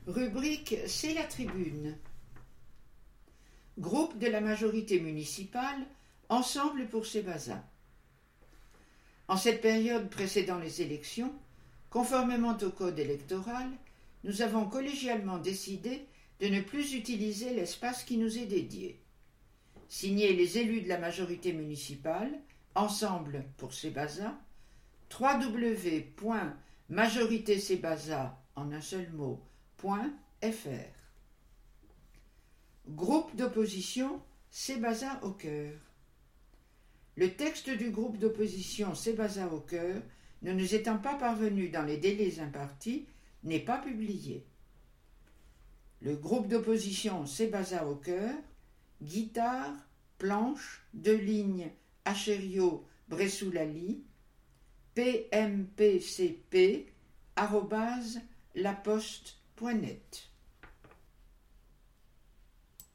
Rubrique C'est la tribune. Groupe de la majorité municipale, Ensemble pour Sébaza. En cette période précédant les élections, conformément au code électoral, nous avons collégialement décidé de ne plus utiliser l'espace qui nous est dédié. Signé les élus de la majorité municipale, Ensemble pour Sébaza, www.majoritésébaza en un seul mot.fr. Groupe d'opposition Sébaza au cœur. Le texte du groupe d'opposition Sébaza au cœur, ne nous étant pas parvenu dans les délais impartis, n'est pas publié. Le groupe d'opposition Sébaza au cœur, guitare, planche, 2 lignes, Acherio, Bressoulali, pmpcp@laposte.net.